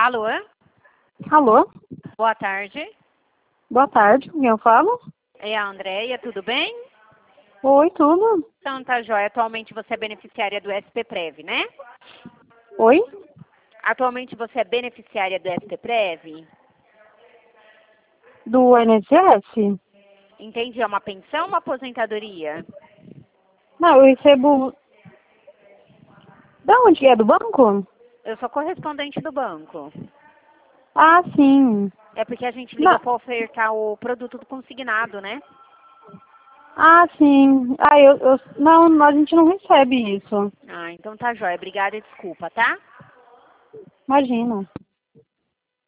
Alô? Alô? Boa tarde. Boa tarde, quem eu falo? É a Andréia, tudo bem? Oi, tudo? Então tá jóia. Atualmente você é beneficiária do SPPrev, né? Oi? Atualmente você é beneficiária do SPPrev? Do INSS? Entendi, é uma pensão ou uma aposentadoria? Não, eu recebo... Da onde que é? Do banco? Eu sou correspondente do banco. Ah, sim. É porque a gente liga Não. para ofertar o produto do consignado, né? Ah, sim. Ah, Não, a gente não recebe isso. Ah, então tá jóia. Obrigada e desculpa, tá? Imagina.